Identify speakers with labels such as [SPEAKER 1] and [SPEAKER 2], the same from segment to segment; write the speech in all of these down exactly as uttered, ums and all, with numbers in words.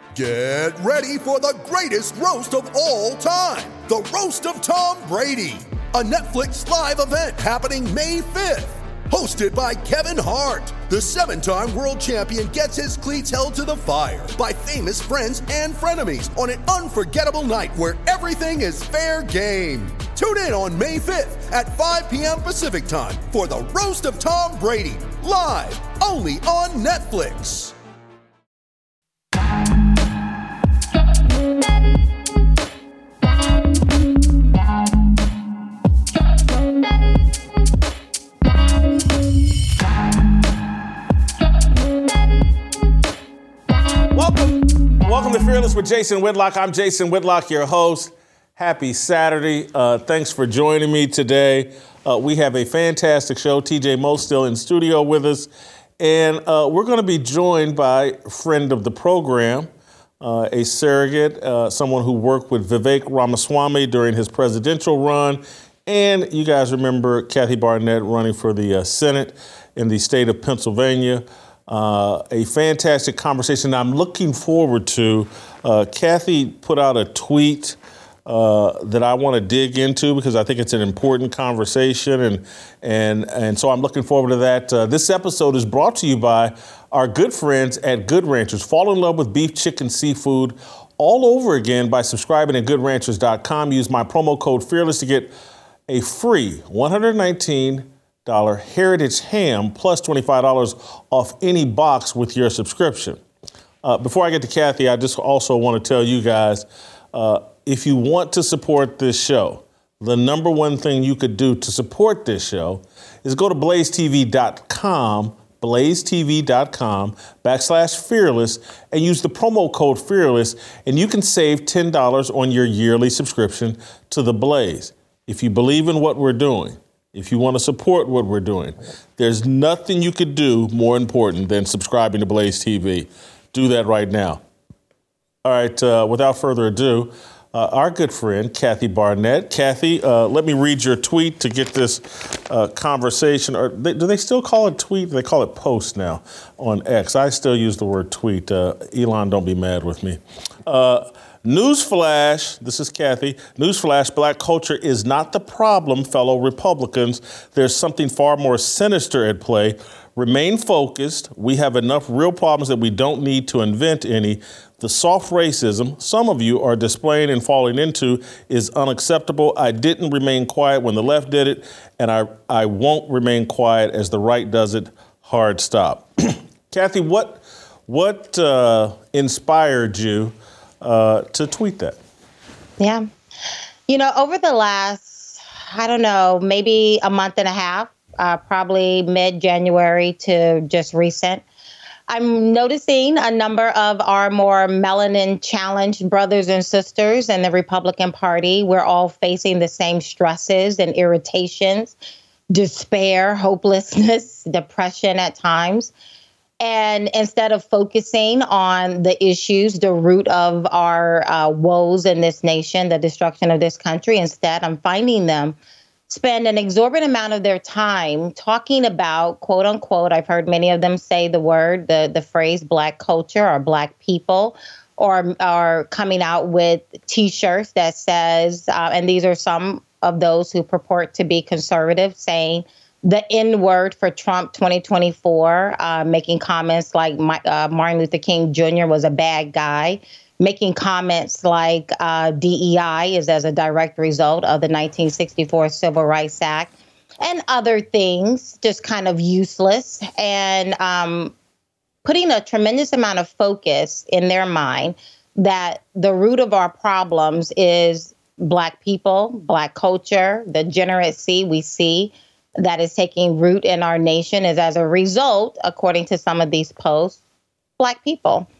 [SPEAKER 1] Get ready for the greatest roast of all time, the Roast of Tom Brady, a Netflix live event happening May fifth. Hosted by Kevin Hart, the seven-time world champion gets his cleats held to the fire by famous friends and frenemies on an unforgettable night where everything is fair game. Tune in on May fifth at five p.m. Pacific time for the Roast of Tom Brady, live only on Netflix.
[SPEAKER 2] Welcome to Fearless with Jason Whitlock. I'm Jason Whitlock, your host. Happy Saturday. Uh, thanks for joining me today. Uh, we have a fantastic show. T J Moe still in studio with us. And uh, we're going to be joined by a friend of the program, uh, a surrogate, uh, someone who worked with Vivek Ramaswamy during his presidential run. And you guys remember Kathy Barnett running for the uh, Senate in the state of Pennsylvania. Uh, a fantastic conversation I'm looking forward to. Uh, Kathy put out a tweet uh, that I want to dig into because I think it's an important conversation, and and and so I'm looking forward to that. Uh, this episode is brought to you by our good friends at Good Ranchers. Fall in love with beef, chicken, seafood all over again by subscribing at good ranchers dot com. Use my promo code FEARLESS to get a free one hundred nineteen dollars Heritage Ham plus twenty-five dollars off any box with your subscription. Uh, before I get to Kathy, I just also want to tell you guys, uh, if you want to support this show, the number one thing you could do to support this show is go to blaze t v dot com, blaze t v dot com backslash fearless, and use the promo code fearless, and you can save ten dollars on your yearly subscription to The Blaze. If you believe in what we're doing, if you want to support what we're doing, there's nothing you could do more important than subscribing to Blaze T V. Do that right now. All right, uh, without further ado, uh, our good friend, Kathy Barnett. Kathy, uh, let me read your tweet to get this uh, conversation. Or they, do they still call it tweet? They call it post now on X. I still use the word tweet. Uh, Elon, don't be mad with me. Uh, Newsflash, this is Kathy. Newsflash, black culture is not the problem, fellow Republicans. There's something far more sinister at play. Remain focused. We have enough real problems that we don't need to invent any. The soft racism some of you are displaying and falling into is unacceptable. I didn't remain quiet when the left did it, and I, I won't remain quiet as the right does it. Hard stop. Kathy, what, what uh, inspired you Uh, to tweet that?
[SPEAKER 3] Yeah. You know, over the last, I don't know, maybe a month and a half, uh, probably mid-January to just recent, I'm noticing a number of our more melanin-challenged brothers and sisters in the Republican Party. We're all facing the same stresses and irritations, despair, hopelessness, depression at times. And instead of focusing on the issues, the root of our uh, woes in this nation, the destruction of this country, instead, I'm finding them spend an exorbitant amount of their time talking about, quote unquote, I've heard many of them say the word, the, the phrase black culture or black people, or are coming out with T-shirts that says, uh, and these are some of those who purport to be conservative, saying the N word for Trump twenty twenty-four, uh, making comments like my, uh, Martin Luther King Junior was a bad guy, making comments like uh, D E I is as a direct result of the nineteen sixty-four Civil Rights Act, and other things, just kind of useless, and um, putting a tremendous amount of focus in their mind that the root of our problems is black people, black culture, the degeneracy we see that is taking root in our nation is as a result, according to some of these posts, black people.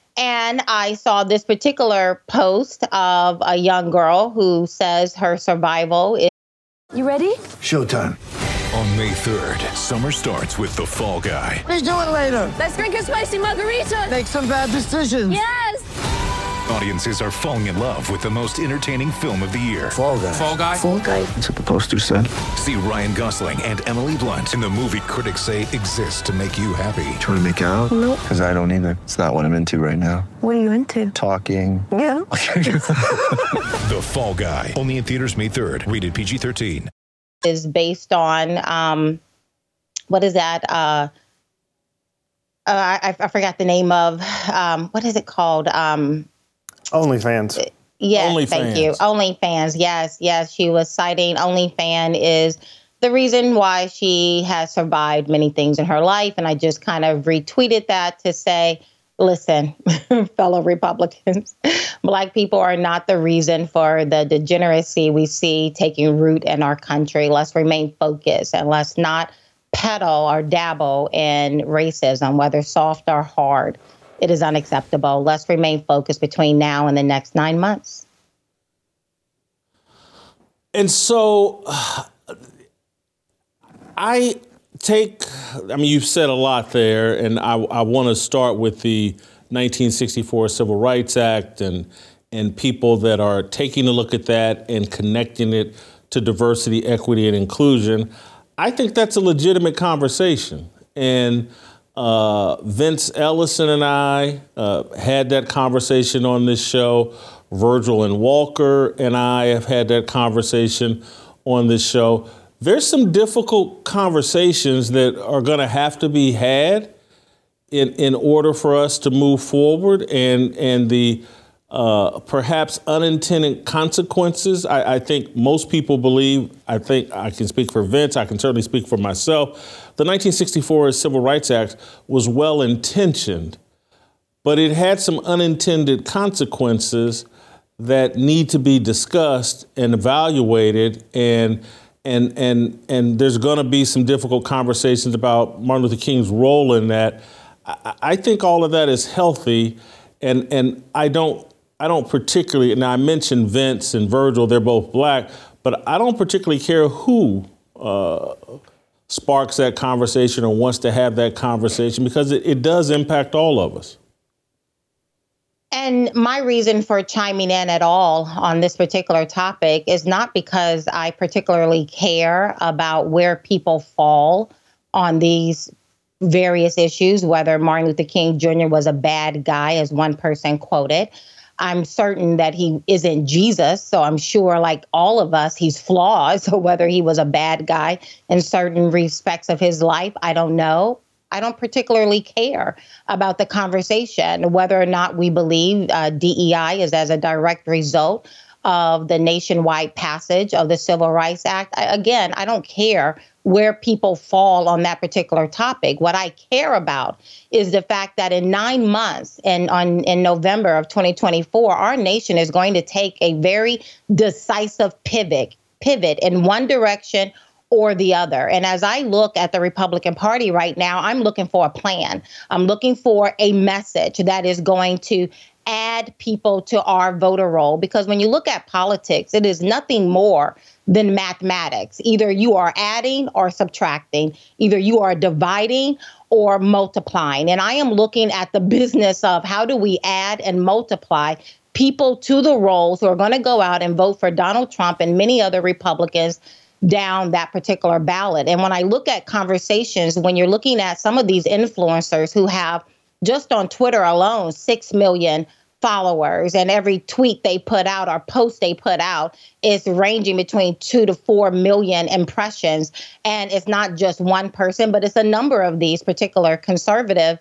[SPEAKER 3] And I saw this particular post of a young girl who says her survival is...
[SPEAKER 4] You ready?
[SPEAKER 5] Showtime.
[SPEAKER 6] On May third, summer starts with The Fall Guy.
[SPEAKER 5] Let's do it later.
[SPEAKER 4] Let's drink a spicy margarita.
[SPEAKER 5] Make some bad decisions.
[SPEAKER 4] Yes!
[SPEAKER 6] Audiences are falling in love with the most entertaining film of the year.
[SPEAKER 4] Fall Guy.
[SPEAKER 5] Fall Guy?
[SPEAKER 4] Fall Guy. That's what the poster said.
[SPEAKER 6] See Ryan Gosling and Emily Blunt in the movie critics say exists to make you happy.
[SPEAKER 4] Trying to make it out?
[SPEAKER 7] Nope.
[SPEAKER 4] Because I don't either. It's not what I'm into right now.
[SPEAKER 7] What are you into?
[SPEAKER 4] Talking.
[SPEAKER 7] Yeah.
[SPEAKER 6] The Fall Guy. Only in theaters May third. Rated P G thirteen.
[SPEAKER 3] Is based on, um, what is that? Uh, uh, I, I forgot the name of, um, what is it called? Um,
[SPEAKER 8] OnlyFans.
[SPEAKER 3] Yes,
[SPEAKER 2] OnlyFans.
[SPEAKER 3] thank you. OnlyFans. Yes, yes. She was citing OnlyFans is the reason why she has survived many things in her life. And I just kind of retweeted that to say, listen, fellow Republicans, Black people are not the reason for the degeneracy we see taking root in our country. Let's remain focused and let's not peddle or dabble in racism, whether soft or hard. It is unacceptable. Let's remain focused between now and the next nine months.
[SPEAKER 2] And so I take, I mean, you've said a lot there, and I, I want to start with the nineteen sixty-four Civil Rights Act and, and people that are taking a look at that and connecting it to diversity, equity, and inclusion. I think that's a legitimate conversation. And Uh, Vince Ellison and I uh, had that conversation on this show. Virgil and Walker and I have had that conversation on this show. There's some difficult conversations that are going to have to be had in in order for us to move forward, and and the uh, perhaps unintended consequences. I, I think most people believe, I think I can speak for Vince, I can certainly speak for myself, the nineteen sixty-four Civil Rights Act was well-intentioned, but it had some unintended consequences that need to be discussed and evaluated, and and and and there's going to be some difficult conversations about Martin Luther King's role in that. I, I think all of that is healthy, and and I don't I don't particularly, and I mentioned Vince and Virgil, they're both Black, but I don't particularly care who uh, sparks that conversation or wants to have that conversation, because it, it does impact all of us.
[SPEAKER 3] And my reason for chiming in at all on this particular topic is not because I particularly care about where people fall on these various issues, whether Martin Luther King Junior was a bad guy, as one person quoted. I'm certain that he isn't Jesus, so I'm sure, like all of us, he's flawed. So whether he was a bad guy in certain respects of his life, I don't know. I don't particularly care about the conversation, whether or not we believe uh, D E I is as a direct result of the nationwide passage of the Civil Rights Act. I, again, I don't care where people fall on that particular topic. What I care about is the fact that in nine months and on in November of twenty twenty-four, our nation is going to take a very decisive pivot, pivot in one direction or the other. And as I look at the Republican Party right now, I'm looking for a plan. I'm looking for a message that is going to add people to our voter roll, because when you look at politics, it is nothing more than mathematics. Either you are adding or subtracting, either you are dividing or multiplying. And I am looking at the business of how do we add and multiply people to the rolls who are going to go out and vote for Donald Trump and many other Republicans down that particular ballot. And when I look at conversations, when you're looking at some of these influencers who have just on Twitter alone, six million followers, and every tweet they put out or post they put out is ranging between two to four million impressions. And it's not just one person, but it's a number of these particular conservative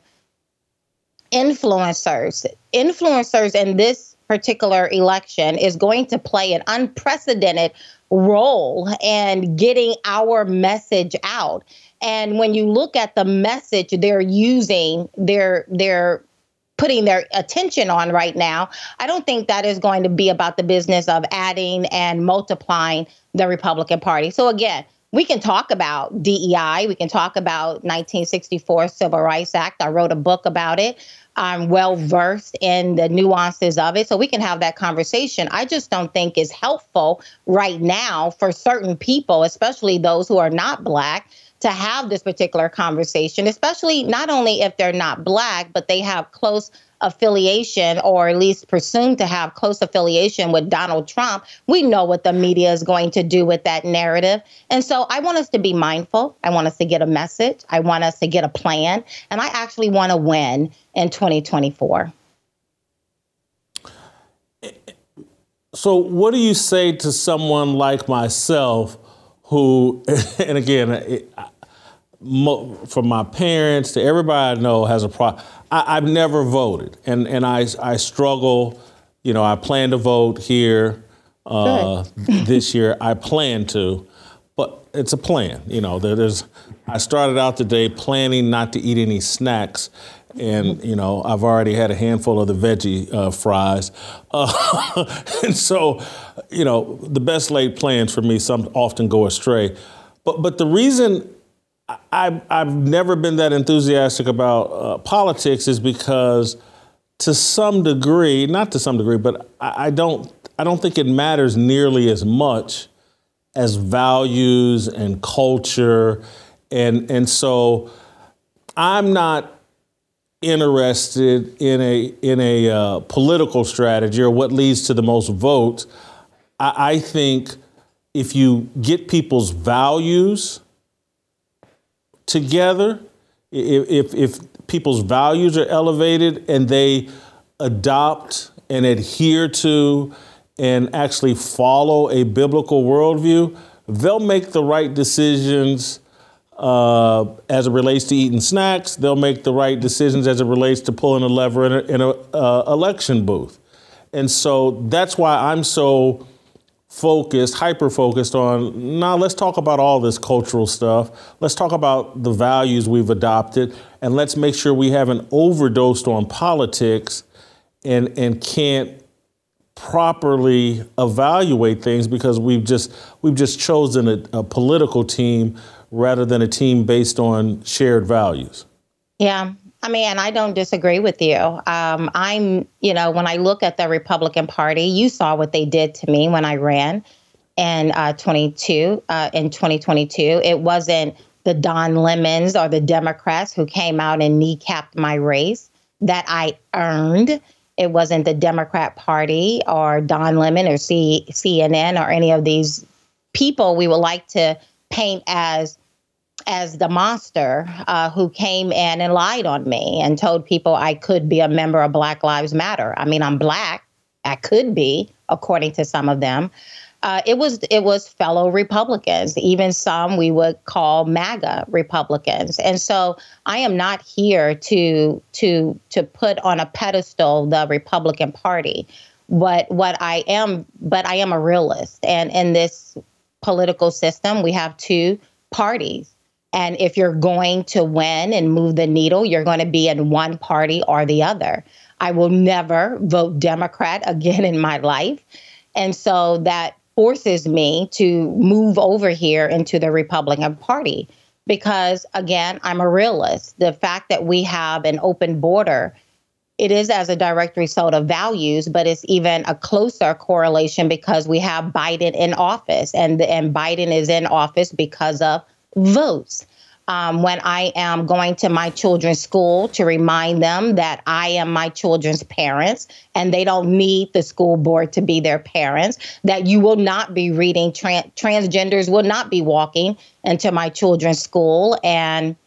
[SPEAKER 3] influencers. Influencers in this particular election is going to play an unprecedented role in getting our message out. And when you look at the message they're using, they're they're putting their attention on right now, I don't think that is going to be about the business of adding and multiplying the Republican Party. So again, we can talk about D E I. We can talk about nineteen sixty-four Civil Rights Act. I wrote a book about it. I'm well versed in the nuances of it, so we can have that conversation. I just don't think it's helpful right now for certain people, especially those who are not Black, to have this particular conversation, especially not only if they're not Black, but they have close affiliation, or at least presumed to have close affiliation with Donald Trump. We know what the media is going to do with that narrative. And so I want us to be mindful. I want us to get a message. I want us to get a plan. And I actually want to win in twenty twenty-four.
[SPEAKER 2] So what do you say to someone like myself who, and again, it, mo, from my parents to everybody I know has a problem. I've never voted, and, and I, I struggle. You know, I plan to vote here uh, this year. I plan to, but it's a plan. You know, there, there's. I started out the day planning not to eat any snacks, and you know, I've already had a handful of the veggie uh, fries, uh, and so, you know, the best laid plans for me some often go astray. But but the reason I, I've never been that enthusiastic about uh, politics is because, to some degree, not to some degree, but I, I don't, I don't think it matters nearly as much as values and culture, and and so I'm not interested in a in a uh, political strategy or what leads to the most votes. I, I think if you get people's values together, if, if if people's values are elevated and they adopt and adhere to and actually follow a biblical worldview, they'll make the right decisions uh, as it relates to eating snacks. They'll make the right decisions as it relates to pulling a lever in an in a, uh, election booth. And so that's why I'm so focused, hyper-focused on, now let's talk about all this cultural stuff. Let's talk about the values we've adopted, and let's make sure we haven't overdosed on politics and and can't properly evaluate things because we've just we've just chosen a, a political team rather than a team based on shared values. Yeah.
[SPEAKER 3] I mean, and I don't disagree with you. Um, I'm, you know, when I look at the Republican Party, you saw what they did to me when I ran in uh, twenty-two, uh, in twenty twenty-two. It wasn't the Don Lemons or the Democrats who came out and kneecapped my race that I earned. It wasn't the Democrat Party or Don Lemon or C- CNN or any of these people we would like to paint as as the monster uh, who came in and lied on me and told people I could be a member of Black Lives Matter. I mean, I'm Black. I could be, according to some of them. Uh, it was it was fellow Republicans, even some we would call MAGA Republicans. And so I am not here to to to put on a pedestal the Republican Party. But what I am, but I am a realist. And in this political system, we have two parties. And if you're going to win and move the needle, you're going to be in one party or the other. I will never vote Democrat again in my life. And so that forces me to move over here into the Republican Party because, again, I'm a realist. The fact that we have an open border, it is as a direct result of values, but it's even a closer correlation because we have Biden in office, and, and Biden is in office because of votes. Um, when I am going to my children's school to remind them that I am my children's parents and they don't need the school board to be their parents, that you will not be reading, tran- transgenders will not be walking into my children's school and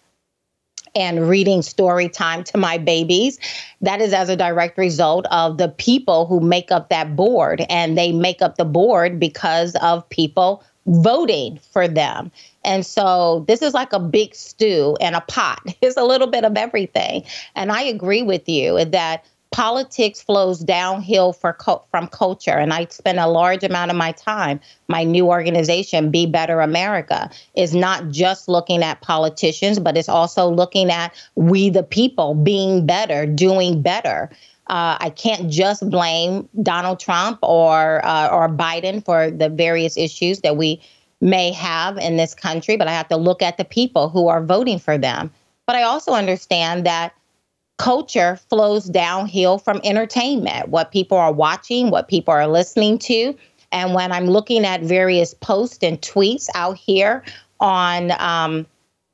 [SPEAKER 3] and reading story time to my babies. That is as a direct result of the people who make up that board, and they make up the board because of people voting for them. And so this is like a big stew and a pot. It's a little bit of everything. And I agree with you that politics flows downhill for co- from culture. And I spend a large amount of my time, my new organization, Be Better America, is not just looking at politicians, but it's also looking at we the people being better, doing better. Uh, I can't just blame Donald Trump or uh, or Biden for the various issues that we may have in this country, but I have to look at the people who are voting for them. But I also understand that culture flows downhill from entertainment, what people are watching, what people are listening to. And when I'm looking at various posts and tweets out here on um,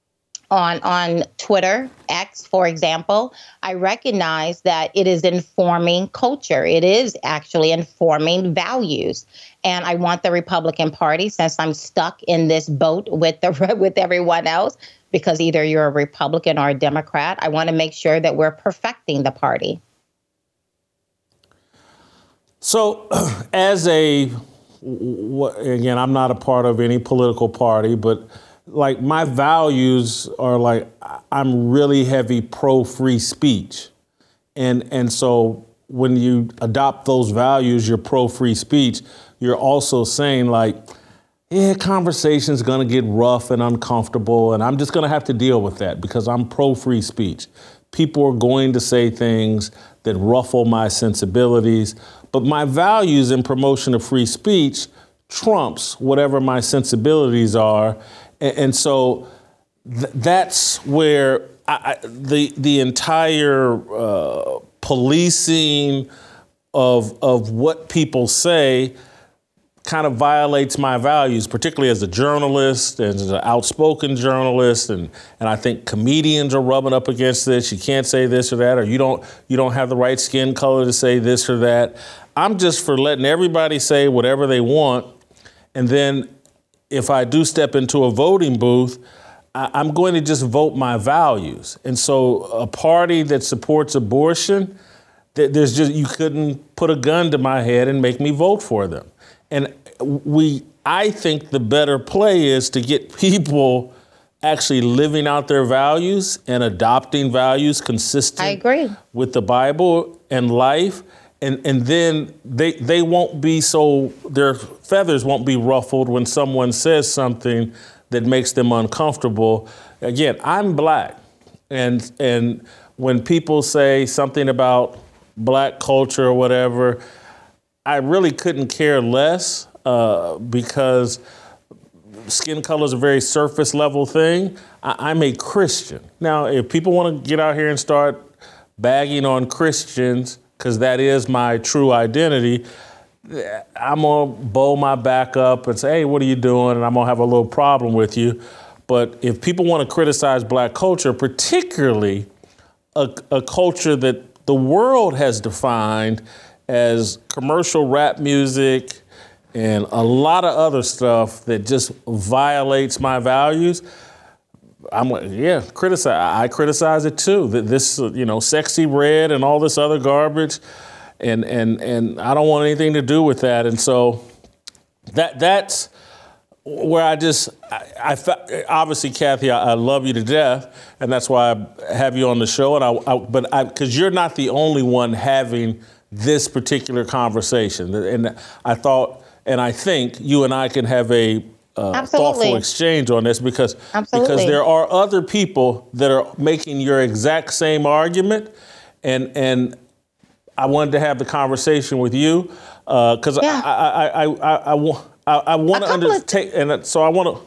[SPEAKER 3] on on Twitter, X, for example, I recognize that it is informing culture. It is actually informing values. And I want the Republican Party, since I'm stuck in this boat with the with everyone else, because either you're a Republican or a Democrat, I want to make sure that we're perfecting the party.
[SPEAKER 2] So as a, again, I'm not a part of any political party, but like my values are like, I'm really heavy pro free speech. And and so when you adopt those values, you're pro free speech, you're also saying like, yeah, conversation's gonna get rough and uncomfortable, and I'm just gonna have to deal with that because I'm pro free speech. People are going to say things that ruffle my sensibilities, but my values in promotion of free speech trumps whatever my sensibilities are. And, and so th- that's where I, I, the the entire uh, policing of of what people say kind of violates my values, particularly as a journalist, as an outspoken journalist, and and I think comedians are rubbing up against this. You can't say this or that, or you don't you don't have the right skin color to say this or that. I'm just for letting everybody say whatever they want, and then if I do step into a voting booth, I, I'm going to just vote my values. And so a party that supports abortion, th- there's just you couldn't put a gun to my head and make me vote for them. And we, I think the better play is to get people actually living out their values and adopting values consistent
[SPEAKER 3] I agree.
[SPEAKER 2] with the Bible and life. And and then they they won't be so, their feathers won't be ruffled when someone says something that makes them uncomfortable. Again, I'm black. And and when people say something about black culture or whatever, I really couldn't care less uh, because skin color is a very surface level thing. I, I'm a Christian. Now, if people want to get out here and start bagging on Christians, because that is my true identity, I'm going to bow my back up and say, hey, what are you doing? And I'm going to have a little problem with you. But if people want to criticize black culture, particularly a, a culture that the world has defined as commercial rap music and a lot of other stuff that just violates my values, I'm like, yeah, criticize. I criticize it too. That this, you know, sexy red and all this other garbage, and and and I don't want anything to do with that. And so that that's where I just, I, I obviously, Kathy, I, I love you to death, and that's why I have you on the show. And I, I but I, because you're not the only one having this particular conversation, and I thought, and I think you and I can have a Uh, thoughtful exchange on this because Absolutely. because there are other people that are making your exact same argument, and and I wanted to have the conversation with you because uh, yeah. I I I I I, I, I want to undertake, and so I want to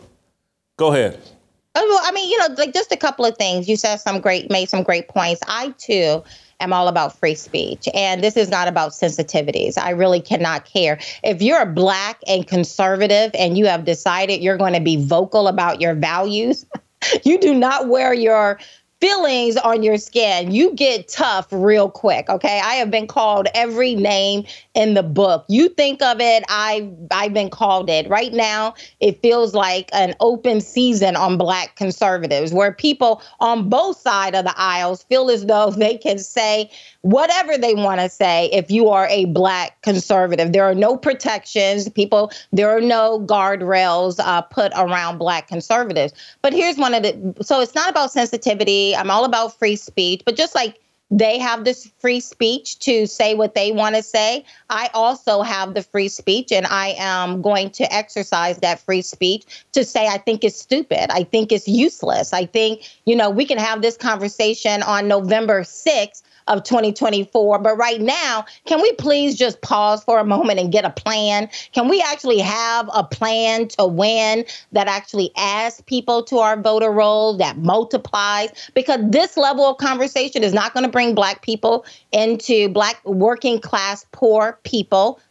[SPEAKER 2] go ahead.
[SPEAKER 3] Oh, well, I mean, you know, like just a couple of things. You said some great, made some great points. I too am all about free speech. And this is not about sensitivities. I really cannot care. If you're black and conservative and you have decided you're going to be vocal about your values, you do not wear your feelings on your skin. You get tough real quick, okay? I have been called every name in the book. You think of it, I've, I've been called it. Right now, it feels like an open season on black conservatives where people on both sides of the aisles feel as though they can say whatever they want to say if you are a black conservative. There are no protections. People, there are no guardrails uh, put around black conservatives. But here's one of the, so it's not about sensitivity. I'm all about free speech, but just like they have this free speech to say what they want to say, I also have the free speech, and I am going to exercise that free speech to say I think it's stupid. I think it's useless. I think, you know, we can have this conversation on November sixth of twenty twenty-four. But right now, can we please just pause for a moment and get a plan? Can we actually have a plan to win that actually adds people to our voter roll, that multiplies? Because this level of conversation is not going to bring black people into black working class, poor people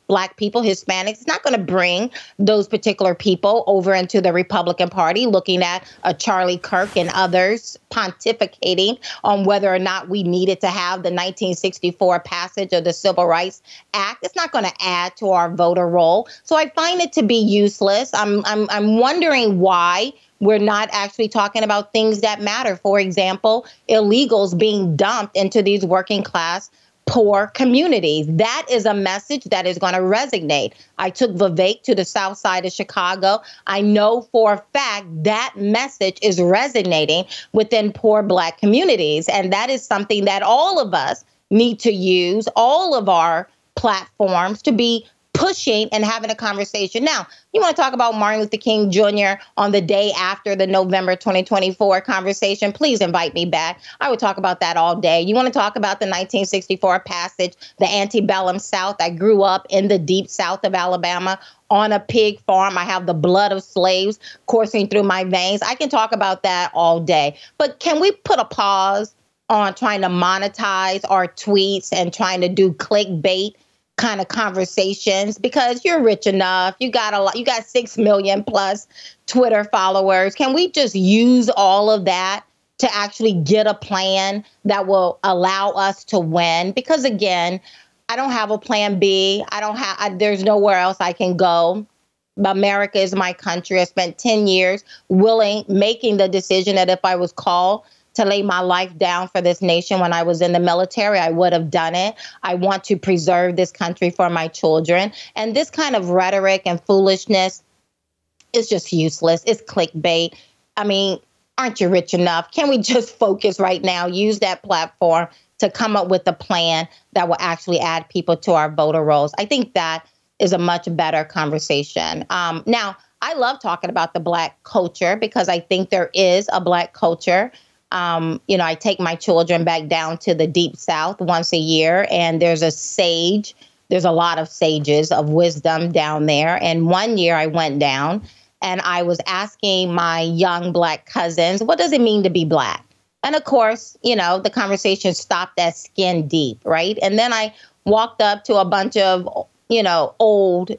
[SPEAKER 3] Black people, Hispanics. It's not going to bring those particular people over into the Republican Party, looking at a Charlie Kirk and others pontificating on whether or not we needed to have the nineteen sixty-four passage of the Civil Rights Act. It's not going to add to our voter roll. So I find it to be useless. I'm I'm I'm wondering why we're not actually talking about things that matter. For example, illegals being dumped into these working class poor communities. That is a message that is going to resonate. I took Vivek to the south side of Chicago. I know for a fact that message is resonating within poor Black communities. And that is something that all of us need to use, all of our platforms to be pushing and having a conversation. Now, you want to talk about Martin Luther King Junior on the day after the November twenty twenty-four conversation, please invite me back. I would talk about that all day. You want to talk about the nineteen sixty-four passage, the antebellum South. I grew up in the deep South of Alabama on a pig farm. I have the blood of slaves coursing through my veins. I can talk about that all day. But can we put a pause on trying to monetize our tweets and trying to do clickbait kind of conversations? Because you're rich enough, you got a lot, you got six million plus Twitter followers. Can we just use all of that to actually get a plan that will allow us to win? Because again, I don't have a plan B. I don't have, I, there's nowhere else I can go. America is my country. I spent ten years willing, making the decision that if I was called to lay my life down for this nation when I was in the military, I would have done it. I want to preserve this country for my children. And this kind of rhetoric and foolishness is just useless. It's clickbait. I mean, aren't you rich enough? Can we just focus right now, use that platform to come up with a plan that will actually add people to our voter rolls? I think that is a much better conversation. Um, now, I love talking about the Black culture because I think there is a Black culture. Um, you know, I take my children back down to the deep South once a year, and there's a sage. There's a lot of sages of wisdom down there. And one year I went down and I was asking my young Black cousins, what does it mean to be Black? And of course, you know, the conversation stopped at skin deep, right? And then I walked up to a bunch of, you know, old,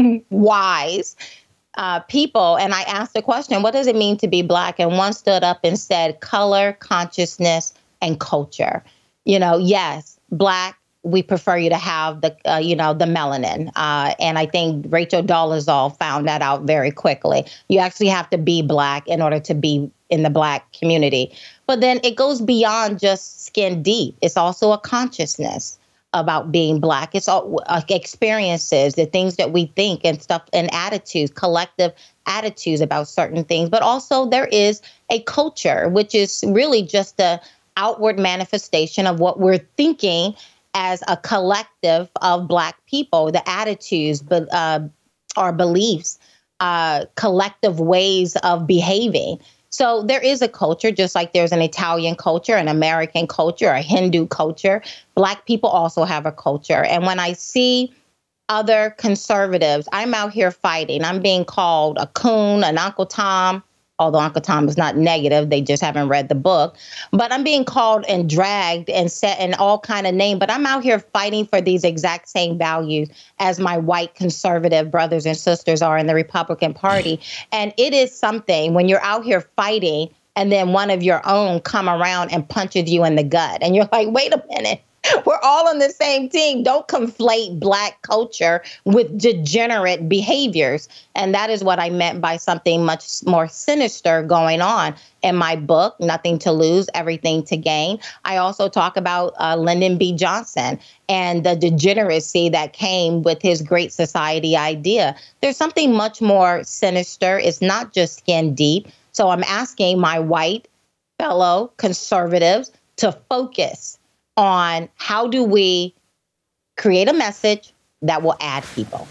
[SPEAKER 3] wise Uh, people, and I asked the question, what does it mean to be Black? And one stood up and said, color, consciousness, and culture. You know, yes, Black, we prefer you to have the, uh, you know, the melanin. Uh, and I think Rachel Dolezal found that out very quickly. You actually have to be Black in order to be in the Black community. But then it goes beyond just skin deep. It's also a consciousness about being Black. It's all uh, experiences, the things that we think and stuff, and attitudes, collective attitudes about certain things. But also there is a culture, which is really just the outward manifestation of what we're thinking as a collective of Black people, the attitudes, but uh, our beliefs, uh, collective ways of behaving. So there is a culture, just like there's an Italian culture, an American culture, a Hindu culture. Black people also have a culture. And when I see other conservatives, I'm out here fighting. I'm being called a coon, an Uncle Tom, although Uncle Tom is not negative. They just haven't read the book. But I'm being called and dragged and set in all kind of names. But I'm out here fighting for these exact same values as my white conservative brothers and sisters are in the Republican Party. And it is something when you're out here fighting and then one of your own come around and punches you in the gut. And you're like, wait a minute. We're all on the same team. Don't conflate Black culture with degenerate behaviors. And that is what I meant by something much more sinister going on in my book, Nothing to Lose, Everything to Gain. I also talk about uh, Lyndon B. Johnson and the degeneracy that came with his Great Society idea. There's something much more sinister. It's not just skin deep. So I'm asking my white fellow conservatives to focus on how do we create a message that will add people.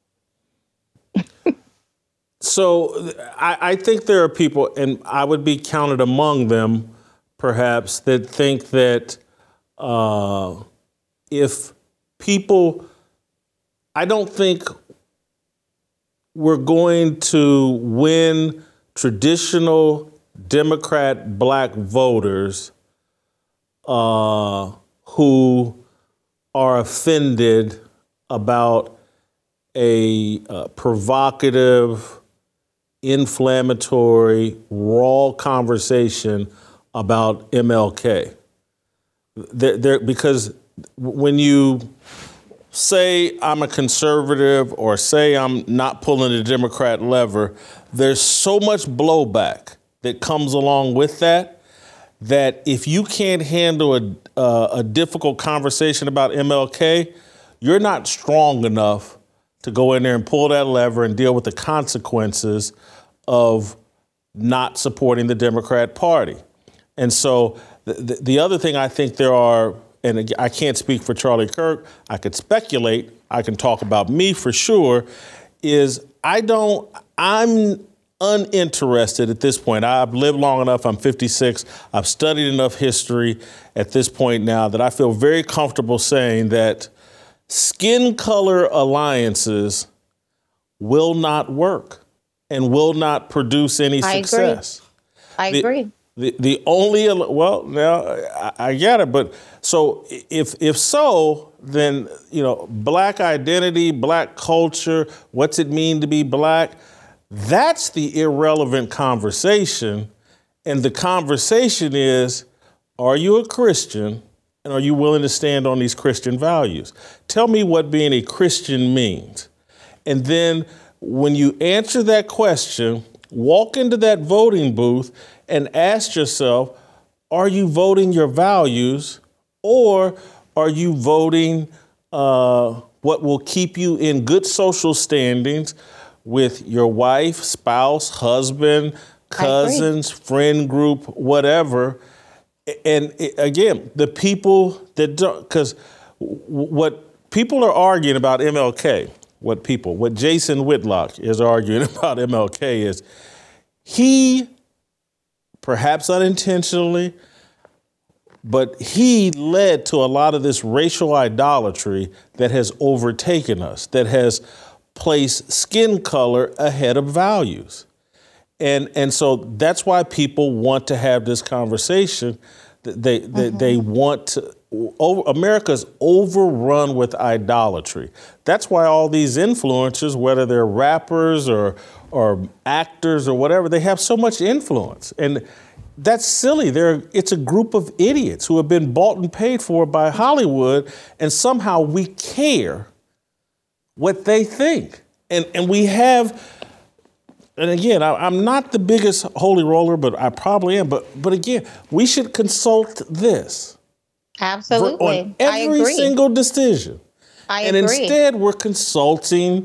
[SPEAKER 2] So I, I think there are people, and I would be counted among them, perhaps, that think that uh, if people, I don't think we're going to win traditional Democrat Black voters Uh, who are offended about a uh, provocative, inflammatory, raw conversation about M L K. There, there, because when you say I'm a conservative or say I'm not pulling the Democrat lever, there's so much blowback that comes along with that, that if you can't handle a, uh, a difficult conversation about M L K, you're not strong enough to go in there and pull that lever and deal with the consequences of not supporting the Democrat Party. And so the, the other thing I think there are, and I can't speak for Charlie Kirk, I could speculate, I can talk about me for sure, is I don't, I'm uninterested at this point. I've lived long enough, I'm fifty-six, I've studied enough history at this point now that I feel very comfortable saying that skin color alliances will not work and will not produce any
[SPEAKER 3] I
[SPEAKER 2] success.
[SPEAKER 3] Agree. I
[SPEAKER 2] the,
[SPEAKER 3] agree.
[SPEAKER 2] The, the only, well, now I, I get it, but so if if so, then, you know, black identity, black culture, what's it mean to be black? That's the irrelevant conversation. And the conversation is, are you a Christian and are you willing to stand on these Christian values? Tell me what being a Christian means. And then when you answer that question, walk into that voting booth and ask yourself, are you voting your values or are you voting uh, what will keep you in good social standings with your wife, spouse, husband, cousins, friend group, whatever? And it, again, the people that don't, because what people are arguing about M L K, what people, what Jason Whitlock is arguing about M L K is he, perhaps unintentionally, but he led to a lot of this racial idolatry that has overtaken us, that has placed skin color ahead of values. And and so that's why people want to have this conversation. They they, mm-hmm. they want to, over, America's overrun with idolatry. That's why all these influencers, whether they're rappers or or actors or whatever, they have so much influence. And that's silly. They're, it's a group of idiots who have been bought and paid for by Hollywood, and somehow we care what they think. And and we have, and again, I, I'm not the biggest holy roller, but I probably am. But but again, we should consult this.
[SPEAKER 3] Absolutely.
[SPEAKER 2] For, on every
[SPEAKER 3] I agree.
[SPEAKER 2] single decision.
[SPEAKER 3] I
[SPEAKER 2] and
[SPEAKER 3] agree.
[SPEAKER 2] instead, we're consulting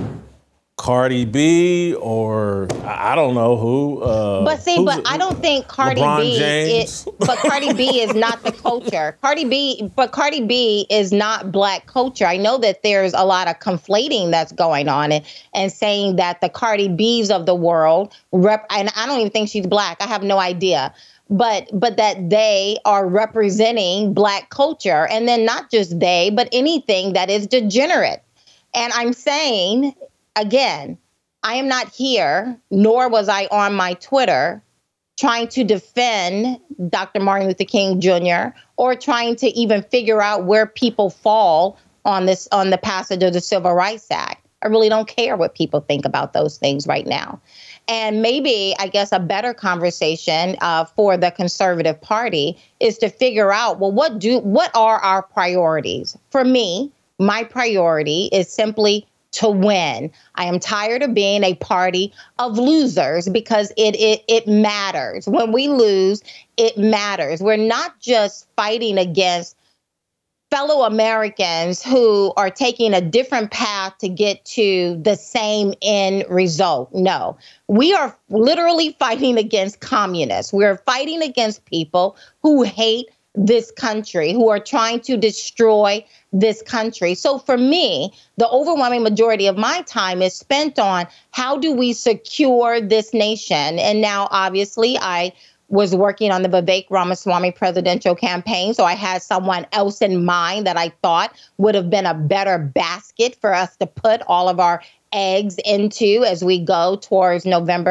[SPEAKER 2] Cardi B or I don't know who. Uh,
[SPEAKER 3] but see, but I don't think Cardi
[SPEAKER 2] LeBron
[SPEAKER 3] B
[SPEAKER 2] James.
[SPEAKER 3] is. But Cardi B is not the culture. Cardi B, but Cardi B is not black culture. I know that there's a lot of conflating that's going on and, and saying that the Cardi B's of the world rep. And I don't even think she's black. I have no idea. But but that they are representing black culture, and then not just they, but anything that is degenerate. And I'm saying, again, I am not here, nor was I on my Twitter trying to defend Doctor Martin Luther King Junior or trying to even figure out where people fall on this, on the passage of the Civil Rights Act. I really don't care what people think about those things right now. And maybe, I guess, a better conversation uh, for the Conservative Party is to figure out, well, what do what are our priorities? For me, my priority is simply to win. I am tired of being a party of losers because it it it matters. When we lose, it matters. We're not just fighting against fellow Americans who are taking a different path to get to the same end result. No, we are literally fighting against communists. We're fighting against people who hate this country, who are trying to destroy this country. So for me, the overwhelming majority of my time is spent on how do we secure this nation? And now, obviously, I was working on the Vivek Ramaswamy presidential campaign. So I had someone else in mind that I thought would have been a better basket for us to put all of our eggs into as we go towards November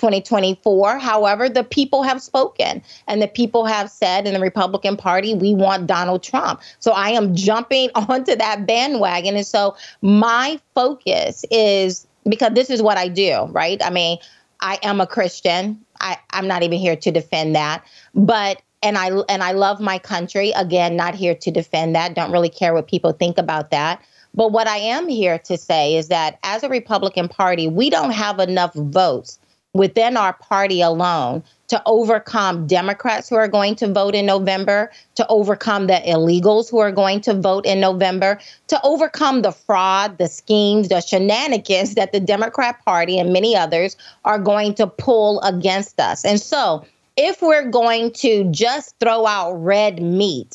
[SPEAKER 3] twenty twenty-four. However, the people have spoken and the people have said in the Republican Party, we want Donald Trump. So I am jumping onto that bandwagon. And so my focus is, because this is what I do, right? I mean, I am a Christian. I, I'm not even here to defend that. But and I and I love my country. Again, not here to defend that. Don't really care what people think about that. But what I am here to say is that as a Republican Party, we don't have enough votes within our party alone to overcome Democrats who are going to vote in November, to overcome the illegals who are going to vote in November, to overcome the fraud, the schemes, the shenanigans that the Democrat Party and many others are going to pull against us. And so if we're going to just throw out red meat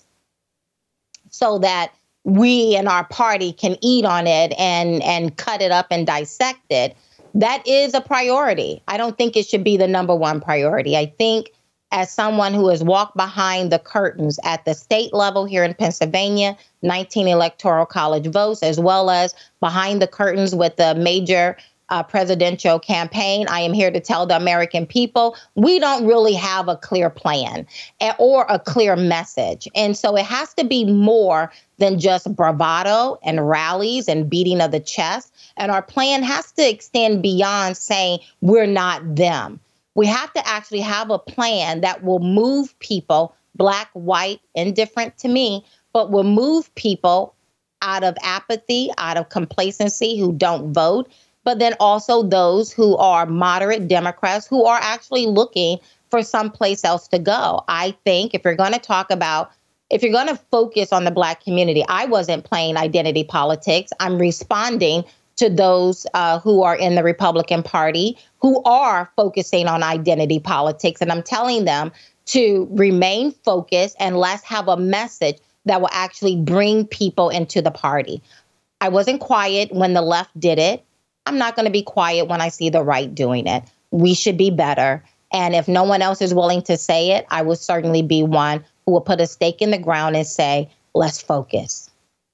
[SPEAKER 3] so that we and our party can eat on it and, and cut it up and dissect it, that is a priority. I don't think it should be the number one priority. I think as someone who has walked behind the curtains at the state level here in Pennsylvania, nineteen electoral college votes, as well as behind the curtains with the major uh, presidential campaign, I am here to tell the American people, we don't really have a clear plan or a clear message. And so it has to be more than just bravado and rallies and beating of the chest. And our plan has to extend beyond saying we're not them. We have to actually have a plan that will move people, black, white, indifferent to me, but will move people out of apathy, out of complacency, who don't vote, but then also those who are moderate Democrats who are actually looking for someplace else to go. I think if you're going to talk about, if you're going to focus on the black community, I wasn't playing identity politics. I'm responding to those uh, who are in the Republican Party who are focusing on identity politics. And I'm telling them to remain focused and let's have a message that will actually bring people into the party. I wasn't quiet when the left did it. I'm not going to be quiet when I see the right doing it. We should be better. And if no one else is willing to say it, I will certainly be one who will put a stake in the ground and say, let's focus.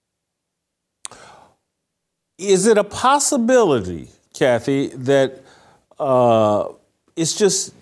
[SPEAKER 2] Is it a possibility, Kathy, that uh, it's just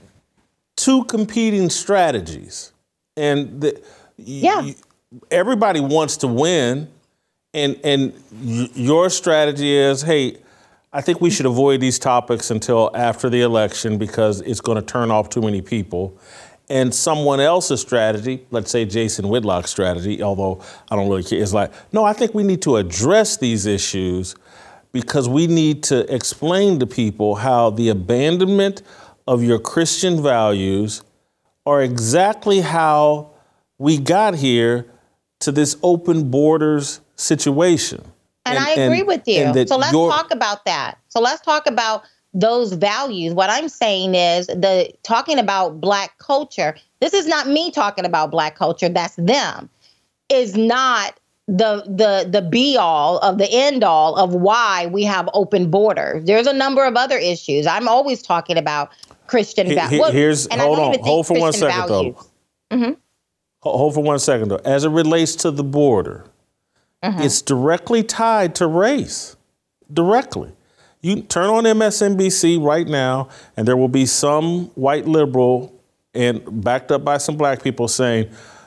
[SPEAKER 2] two competing strategies and that
[SPEAKER 3] yeah.
[SPEAKER 2] y- everybody wants to win and, and y- your strategy is, hey, I think we should avoid these topics until after the election because it's going to turn off too many people. And someone else's strategy, let's say Jason Whitlock's strategy, although I don't really care, is like, no, I think we need to address these issues because we need to explain to people how the abandonment of your Christian values are exactly how we got here to this open borders situation.
[SPEAKER 3] And, and I agree and, with you. So let's talk about that. So let's talk about those values. What I'm saying is the talking about black culture. This is not me talking about black culture. That's them. Is not the the the be all of the end all of why we have open borders. There's a number of other issues. I'm always talking about Christian values.
[SPEAKER 2] Well, here's and hold on. Hold for Christian one second values. though. Mm-hmm. Hold for one second though. As it relates to the border. Mm-hmm. It's directly tied to race, directly. You turn on M S N B C right now, and there will be some white liberal and backed up by some black people saying,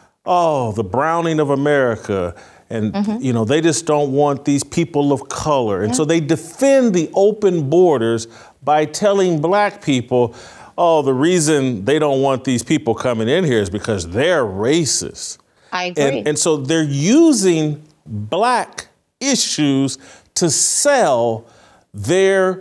[SPEAKER 2] oh, the browning of America. And, mm-hmm. you know, they just don't want these people of color. And mm-hmm. so they defend the open borders by telling black people, oh, the reason they don't want these people coming in here is because they're racist.
[SPEAKER 3] I agree.
[SPEAKER 2] And, and so they're using black issues to sell their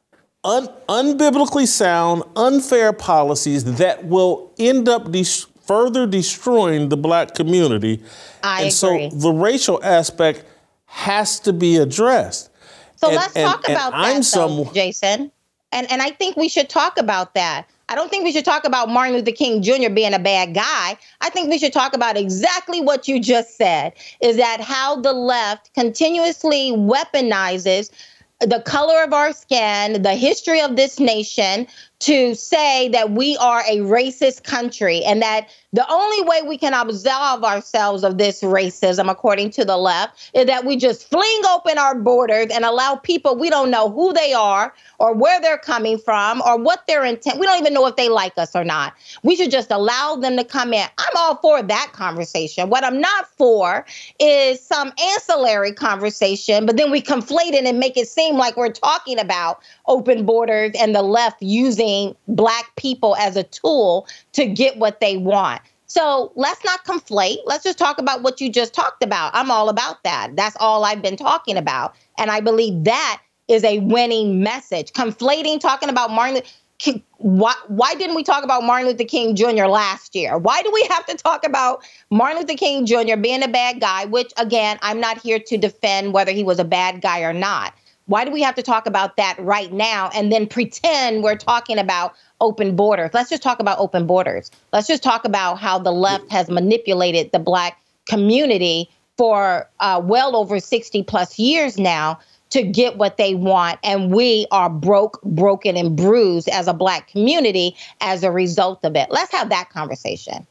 [SPEAKER 2] un- unbiblically sound, unfair policies that will end up de- further destroying the black community.
[SPEAKER 3] I
[SPEAKER 2] and
[SPEAKER 3] agree.
[SPEAKER 2] So the racial aspect has to be addressed.
[SPEAKER 3] So
[SPEAKER 2] and,
[SPEAKER 3] let's
[SPEAKER 2] and,
[SPEAKER 3] talk
[SPEAKER 2] and
[SPEAKER 3] about
[SPEAKER 2] I'm
[SPEAKER 3] that,
[SPEAKER 2] some-
[SPEAKER 3] though, Jason. And and I think we should talk about that. I don't think we should talk about Martin Luther King Junior being a bad guy. I think we should talk about exactly what you just said, is that how the left continuously weaponizes the color of our skin, the history of this nation, to say that we are a racist country and that the only way we can absolve ourselves of this racism, according to the left, is that we just fling open our borders and allow people, we don't know who they are or where they're coming from or what their intent. We don't even know if they like us or not. We should just allow them to come in. I'm all for that conversation. What I'm not for is some ancillary conversation, but then we conflate it and make it seem like we're talking about open borders and the left using Black people as a tool to get what they want. So let's not conflate. Let's just talk about what you just talked about. I'm all about that. That's all I've been talking about. And I believe that is a winning message. Conflating, talking about Martin Luther King. Why, why didn't we talk about Martin Luther King Junior last year? Why do we have to talk about Martin Luther King Junior being a bad guy, which, again, I'm not here to defend whether he was a bad guy or not. Why do we have to talk about that right now and then pretend we're talking about open borders? Let's just talk about open borders. Let's just talk about how the left has manipulated the Black community for uh, well over sixty plus years now to get what they want. And we are broke, broken, and bruised as a Black community as a result of it. Let's have that conversation.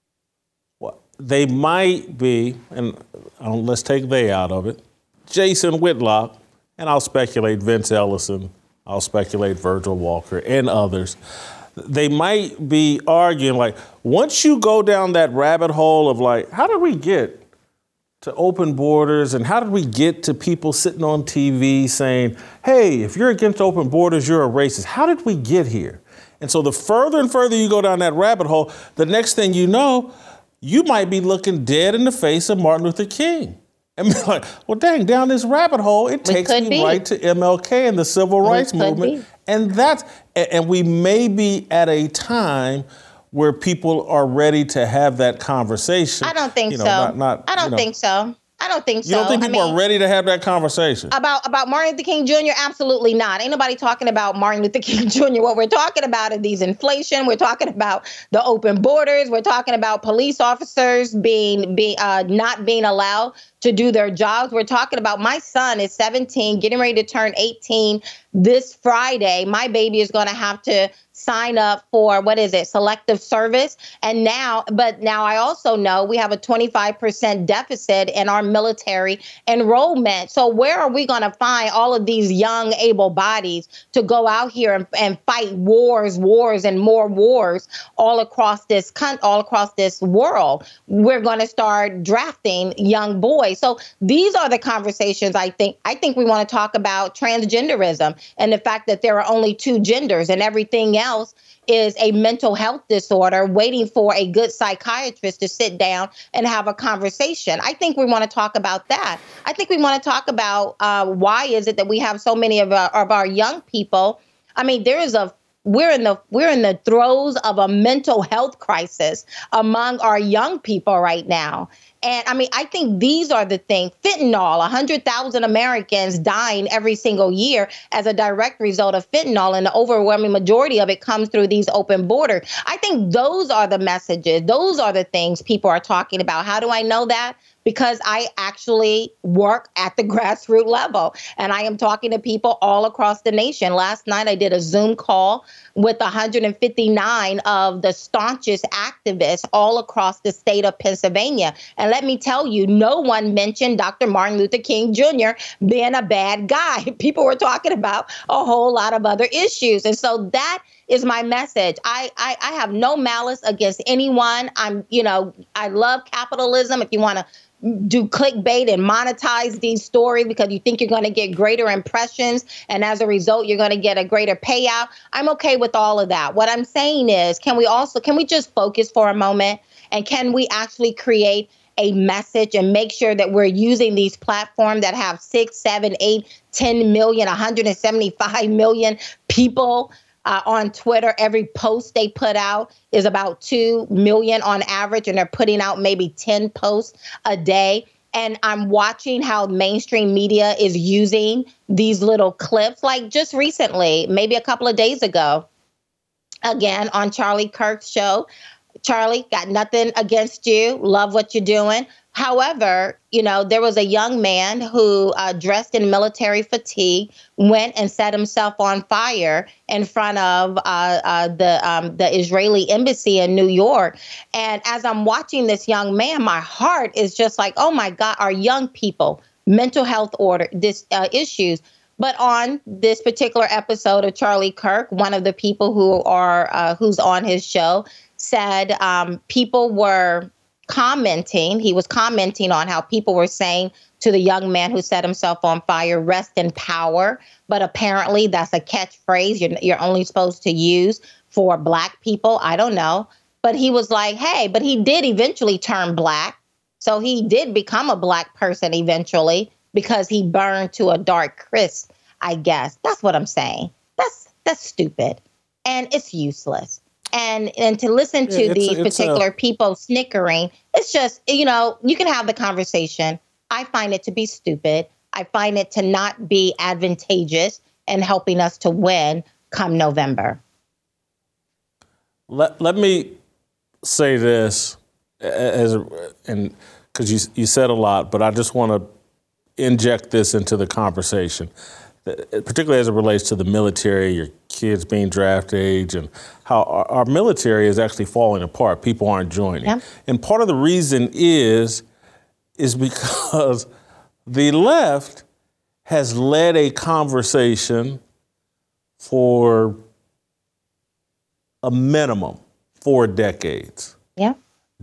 [SPEAKER 2] Well, they might be, and uh, let's take they out of it, Jason Whitlock, and I'll speculate Vince Ellison, I'll speculate Virgil Walker and others. They might be arguing, like, once you go down that rabbit hole of, like, how did we get to open borders and how did we get to people sitting on T V saying, hey, if you're against open borders, you're a racist. How did we get here? And so the further and further you go down that rabbit hole, the next thing you know, you might be looking dead in the face of Martin Luther King. And be like, well, dang, down this rabbit hole, it takes me
[SPEAKER 3] be.
[SPEAKER 2] right to M L K and the civil rights
[SPEAKER 3] we
[SPEAKER 2] movement.
[SPEAKER 3] Be.
[SPEAKER 2] And that's, and we may be at a time where people are ready to have that conversation.
[SPEAKER 3] I don't think
[SPEAKER 2] you know,
[SPEAKER 3] so.
[SPEAKER 2] Not, not,
[SPEAKER 3] I don't
[SPEAKER 2] you know.
[SPEAKER 3] think so. I don't think so.
[SPEAKER 2] You don't think people
[SPEAKER 3] I mean,
[SPEAKER 2] are ready to have that conversation?
[SPEAKER 3] About about Martin Luther King Junior? Absolutely not. Ain't nobody talking about Martin Luther King Junior What we're talking about is these inflation. We're talking about the open borders. We're talking about police officers being, being uh, not being allowed to do their jobs. We're talking about my son is seventeen, getting ready to turn eighteen this Friday. My baby is going to have to sign up for, what is it, selective service. And now, but now I also know we have a twenty-five percent deficit in our military enrollment. So where are we going to find all of these young, able bodies to go out here and, and fight wars, wars, and more wars all across this country, all across this world? We're going to start drafting young boys. So these are the conversations I think, I think we want to talk about transgenderism and the fact that there are only two genders and everything else is a mental health disorder waiting for a good psychiatrist to sit down and have a conversation. I think we want to talk about that. I think we want to talk about uh, why is it that we have so many of our, of our young people. I mean, there is a We're in the we're in the throes of a mental health crisis among our young people right now. And I mean, I think these are the things. Fentanyl, one hundred thousand Americans dying every single year as a direct result of fentanyl. And the overwhelming majority of it comes through these open borders. I think those are the messages. Those are the things people are talking about. How do I know that? Because I actually work at the grassroots level and I am talking to people all across the nation. Last night, I did a Zoom call with one hundred fifty-nine of the staunchest activists all across the state of Pennsylvania. And let me tell you, no one mentioned Doctor Martin Luther King Junior being a bad guy. People were talking about a whole lot of other issues. And so that is my message. I, I, I have no malice against anyone. I'm, you know, I love capitalism. If you want to do clickbait and monetize these stories because you think you're going to get greater impressions and as a result you're going to get a greater payout, I'm okay with all of that. What I'm saying is, can we also can we just focus for a moment and can we actually create a message and make sure that we're using these platforms that have six, seven, eight, ten million, one hundred seventy-five million people Uh, on Twitter. Every post they put out is about two million on average, and they're putting out maybe ten posts a day. And I'm watching how mainstream media is using these little clips, like just recently, maybe a couple of days ago, again, on Charlie Kirk's show. Charlie, got nothing against you. Love what you're doing. However, you know, there was a young man who, uh, dressed in military fatigue, went and set himself on fire in front of uh, uh, the um, the Israeli embassy in New York. And as I'm watching this young man, my heart is just like, oh my God, our young people, mental health order, this uh, issues. But on this particular episode of Charlie Kirk, one of the people who are uh, who's on his show said um, people were commenting. He was commenting on how people were saying to the young man who set himself on fire, rest in power. But apparently that's a catchphrase you're, you're only supposed to use for Black people. I don't know. But he was like, hey, but he did eventually turn Black. So he did become a Black person eventually because he burned to a dark crisp, I guess. That's what I'm saying. That's that's stupid. And it's useless. And and to listen to
[SPEAKER 2] Yeah,
[SPEAKER 3] these
[SPEAKER 2] a,
[SPEAKER 3] particular
[SPEAKER 2] a,
[SPEAKER 3] people snickering, it's just, you know, you can have the conversation. I find it to be stupid. I find it to not be advantageous in helping us to win come November.
[SPEAKER 2] Let, let me say this, as a, and because you, you said a lot, but I just want to inject this into the conversation, particularly as it relates to the military, your kids being draft age, and how our, our military is actually falling apart. People aren't joining.
[SPEAKER 3] Yeah.
[SPEAKER 2] And part of the reason is, is because the left has led a conversation for a minimum four decades,
[SPEAKER 3] Yeah.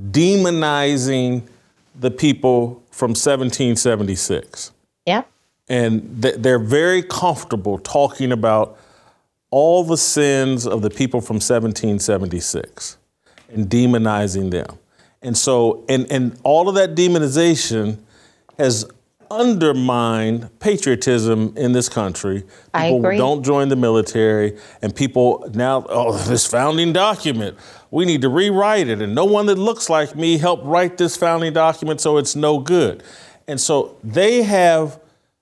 [SPEAKER 2] demonizing the people from seventeen seventy-six.
[SPEAKER 3] Yeah.
[SPEAKER 2] And th- they're very comfortable talking about all the sins of the people from seventeen seventy-six and demonizing them. And so, and, and all of that demonization has undermined patriotism in this country.
[SPEAKER 3] I
[SPEAKER 2] People
[SPEAKER 3] agree.
[SPEAKER 2] don't join the military, and people now, oh, this founding document, we need to rewrite it. And no one that looks like me helped write this founding document, so it's no good. And so they have,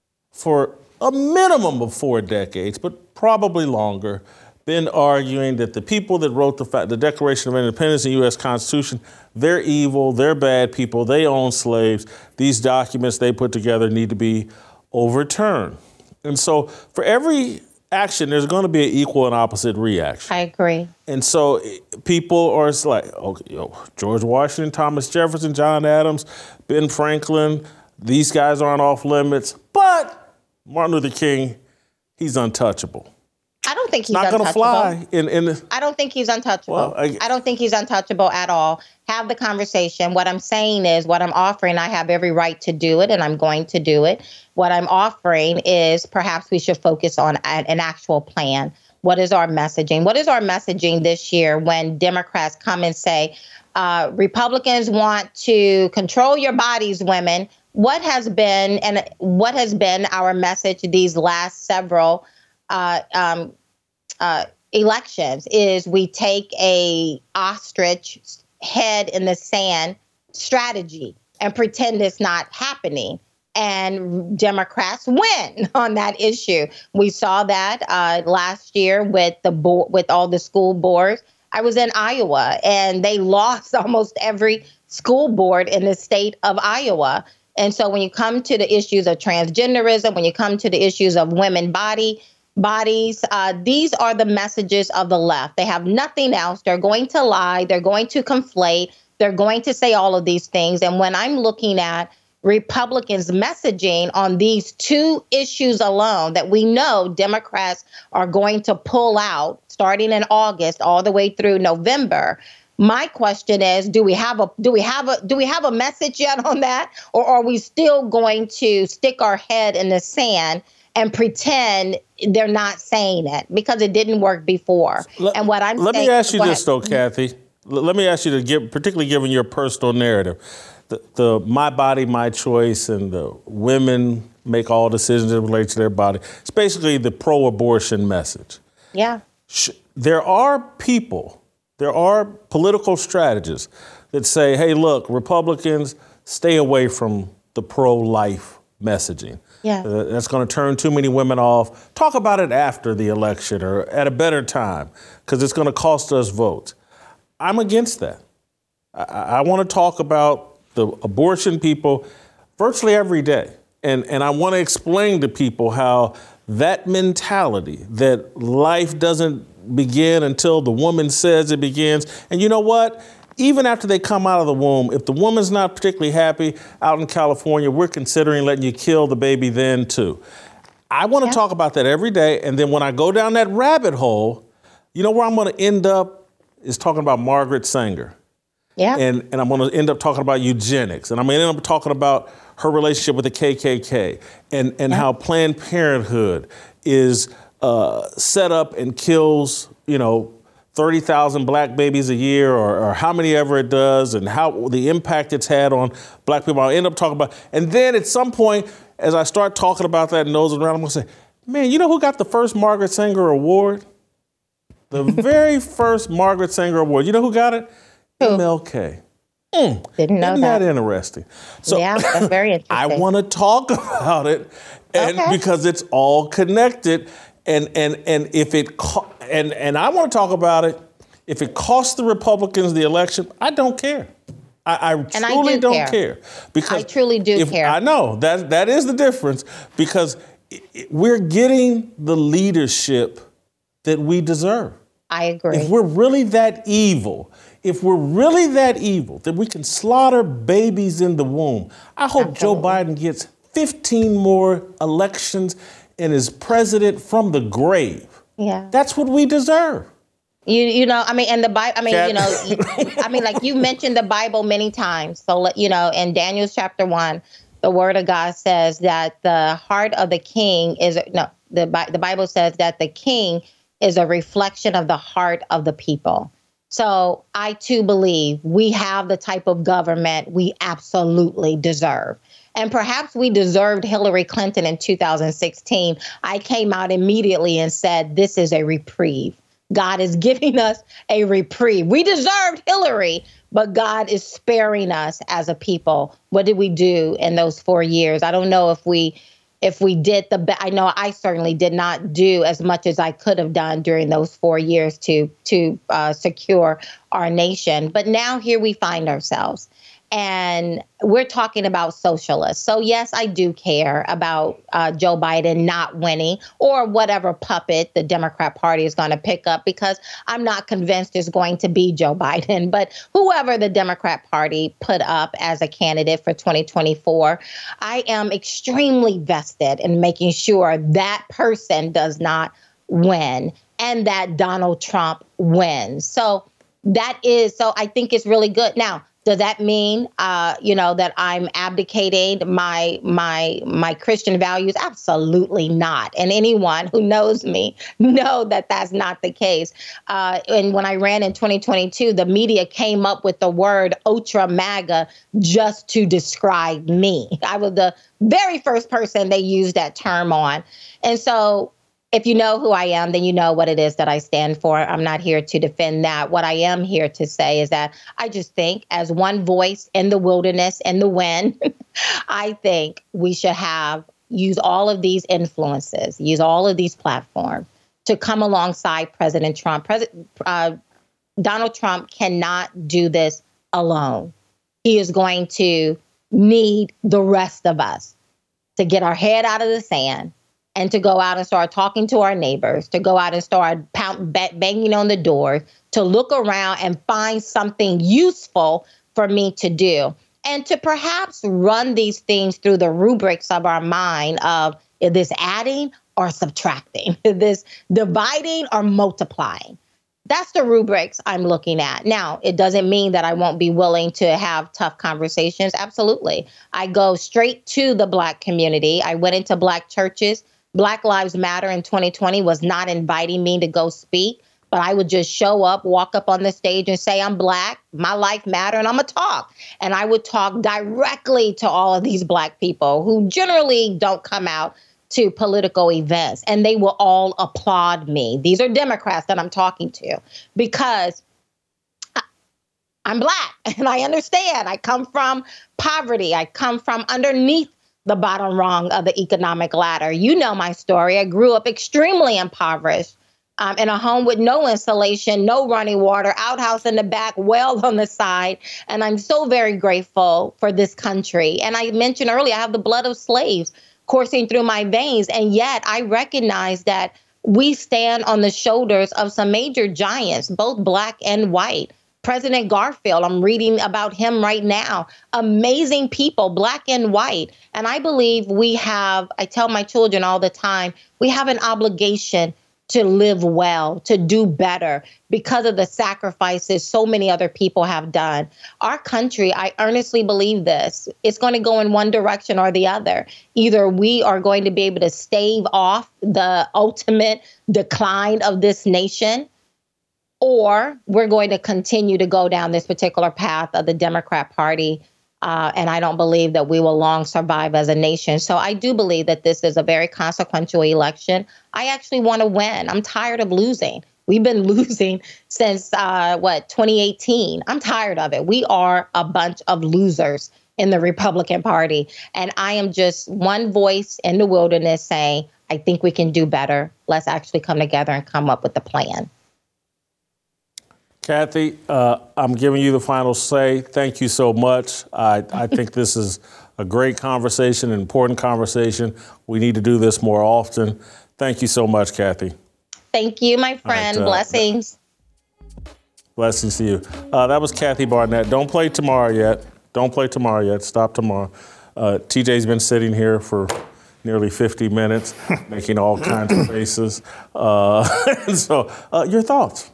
[SPEAKER 2] for a minimum of four decades, but probably longer, been arguing that the people that wrote the, fa- the Declaration of Independence and U S Constitution, they're evil, they're bad people, they own slaves. These documents they put together need to be overturned. And so for every action, there's going to be an equal and opposite reaction.
[SPEAKER 3] I agree.
[SPEAKER 2] And so eh, people are it's like, okay, you know, George Washington, Thomas Jefferson, John Adams, Ben Franklin, these guys aren't off limits, but Martin Luther King, he's untouchable.
[SPEAKER 3] I don't think he's
[SPEAKER 2] Not going to
[SPEAKER 3] untouchable.
[SPEAKER 2] fly. In, in the,
[SPEAKER 3] I don't think he's untouchable.
[SPEAKER 2] Well, I-
[SPEAKER 3] I, don't think he's untouchable at all. Have the conversation. What I'm saying is what I'm offering, I have every right to do it, and I'm going to do it. What I'm offering is perhaps we should focus on a- an actual plan. What is our messaging? What is our messaging this year when Democrats come and say, uh, Republicans want to control your bodies, women? What has been and what has been our message these last several uh, um, uh, elections is we take a ostrich head in the sand strategy and pretend it's not happening. And Democrats win on that issue. We saw that uh, last year with the bo- with all the school boards. I was in Iowa, and they lost almost every school board in the state of Iowa. And so when you come to the issues of transgenderism, when you come to the issues of women body bodies, uh, these are the messages of the left. They have nothing else. They're going to lie. They're going to conflate. They're going to say all of these things. And when I'm looking at Republicans' messaging on these two issues alone that we know Democrats are going to pull out starting in August all the way through November, my question is, do we have a do we have a do we have a message yet on that, or are we still going to stick our head in the sand and pretend they're not saying it because it didn't work before?
[SPEAKER 2] Let,
[SPEAKER 3] and what I'm
[SPEAKER 2] let
[SPEAKER 3] saying,
[SPEAKER 2] me ask you
[SPEAKER 3] go
[SPEAKER 2] this
[SPEAKER 3] ahead.
[SPEAKER 2] though, Kathy. L- let me ask you to give, particularly given your personal narrative, the, the my body, my choice, and the women make all decisions that relate to their body. It's basically the pro-abortion message.
[SPEAKER 3] Yeah.
[SPEAKER 2] Sh- There are people, there are political strategists that say, hey, look, Republicans, stay away from the pro-life messaging.
[SPEAKER 3] Yeah.
[SPEAKER 2] Uh, that's going to turn too many women off. Talk about it after the election or at a better time, because it's going to cost us votes. I'm against that. I, I want to talk about the abortion people virtually every day. And, and I want to explain to people how that mentality that life doesn't begin until the woman says it begins. And you know what? Even after they come out of the womb, if the woman's not particularly happy out in California, we're considering letting you kill the baby then too. I want to
[SPEAKER 3] yeah.
[SPEAKER 2] talk about that every day. And then when I go down that rabbit hole, you know where I'm going to end up is talking about Margaret Sanger.
[SPEAKER 3] Yeah.
[SPEAKER 2] And, and I'm going to end up talking about eugenics. And I'm going to end up talking about her relationship with the K K K and, and
[SPEAKER 3] yeah.
[SPEAKER 2] how Planned Parenthood is uh, set up and kills, you know, thirty thousand black babies a year or, or how many ever it does and how the impact it's had on black people. I'll end up talking about, and then at some point, as I start talking about that and those around, I'm going to say, man, you know who got the first Margaret Sanger Award? The very first Margaret Sanger Award. You know who got it?
[SPEAKER 3] Who?
[SPEAKER 2] M L K. Mm,
[SPEAKER 3] Didn't know
[SPEAKER 2] isn't
[SPEAKER 3] that.
[SPEAKER 2] that interesting? So
[SPEAKER 3] yeah, that's very interesting.
[SPEAKER 2] I want to talk about it, and
[SPEAKER 3] Okay.
[SPEAKER 2] because it's all connected, and and and if it co- and and I want to talk about it. If it costs the Republicans the election, I don't care. I, I
[SPEAKER 3] And I
[SPEAKER 2] truly
[SPEAKER 3] do
[SPEAKER 2] don't
[SPEAKER 3] care.
[SPEAKER 2] care because
[SPEAKER 3] I truly do
[SPEAKER 2] if,
[SPEAKER 3] care.
[SPEAKER 2] I know that that is the difference because it, it, we're getting the leadership that we deserve.
[SPEAKER 3] I agree.
[SPEAKER 2] If we're really that evil, if we're really that evil, that we can slaughter babies in the womb, I hope
[SPEAKER 3] Absolutely.
[SPEAKER 2] Joe Biden gets fifteen more elections and is president from the grave.
[SPEAKER 3] Yeah.
[SPEAKER 2] That's what we deserve.
[SPEAKER 3] You you know, I mean, and the Bible, I mean,
[SPEAKER 2] Cat-
[SPEAKER 3] you know, you- I mean, like you mentioned the Bible many times. So, let- you know, in Daniel chapter one, the word of God says that the heart of the king is, no, the, Bi- the Bible says that the king is a reflection of the heart of the people. So I too believe we have the type of government we absolutely deserve. And perhaps we deserved Hillary Clinton in two thousand sixteen. I came out immediately and said, this is a reprieve. God is giving us a reprieve. We deserved Hillary, but God is sparing us as a people. What did we do in those four years? I don't know if we if we did the be- I know I certainly did not do as much as I could have done during those four years to to uh, secure our nation. But now here we find ourselves. And we're talking about socialists. So, yes, I do care about uh, Joe Biden not winning or whatever puppet the Democrat Party is going to pick up, because I'm not convinced it's going to be Joe Biden. But whoever the Democrat Party put up as a candidate for twenty twenty-four, I am extremely vested in making sure that person does not win and that Donald Trump wins. So that is so I think it's really good. Now, does that mean, uh, you know, that I'm abdicating my my my Christian values? Absolutely not. And anyone who knows me know that that's not the case. Uh, and when I ran in twenty twenty-two, the media came up with the word ultra MAGA just to describe me. I was the very first person they used that term on. And so if you know who I am, then you know what it is that I stand for. I'm not here to defend that. What I am here to say is that I just think as one voice in the wilderness, in the wind, I think we should have, use all of these influences, use all of these platforms to come alongside President Trump. President uh, Donald Trump cannot do this alone. He is going to need the rest of us to get our head out of the sand and to go out and start talking to our neighbors, to go out and start pound, banging on the door, to look around and find something useful for me to do, and to perhaps run these things through the rubrics of our mind of, is this adding or subtracting? Is this dividing or multiplying? That's the rubrics I'm looking at. Now, it doesn't mean that I won't be willing to have tough conversations. Absolutely. I go straight to the Black community. I went into Black churches. Black Lives Matter in twenty twenty was not inviting me to go speak, but I would just show up, walk up on the stage and say, I'm Black, my life matter, and I'm going to talk. And I would talk directly to all of these Black people who generally don't come out to political events, and they will all applaud me. These are Democrats that I'm talking to because I, I'm Black and I understand. I come from poverty. I come from underneath the bottom rung of the economic ladder. You know my story. I grew up extremely impoverished um, in a home with no insulation, no running water, outhouse in the back, well on the side. And I'm so very grateful for this country. And I mentioned earlier, I have the blood of slaves coursing through my veins. And yet I recognize that we stand on the shoulders of some major giants, both black and white. President Garfield, I'm reading about him right now. Amazing people, black and white. And I believe we have, I tell my children all the time, we have an obligation to live well, to do better because of the sacrifices so many other people have done. Our country, I earnestly believe this, it's going to go in one direction or the other. Either we are going to be able to stave off the ultimate decline of this nation, or we're going to continue to go down this particular path of the Democrat Party. Uh, and I don't believe that we will long survive as a nation. So I do believe that this is a very consequential election. I actually want to win. I'm tired of losing. We've been losing since, uh, what, twenty eighteen. I'm tired of it. We are a bunch of losers in the Republican Party. And I am just one voice in the wilderness saying, I think we can do better. Let's actually come together and come up with a plan.
[SPEAKER 2] Kathy, uh, I'm giving you the final say. Thank you so much. I, I think this is a great conversation, an important conversation. We need to do this more often. Thank you so much, Kathy.
[SPEAKER 3] Thank you, my friend. Right, uh, Blessings.
[SPEAKER 2] Blessings to you. Uh, that was Kathy Barnett. Don't play tomorrow yet. Don't play tomorrow yet. Stop tomorrow. Uh, T J's been sitting here for nearly fifty minutes, making all kinds of faces. Uh, and so, uh, your thoughts?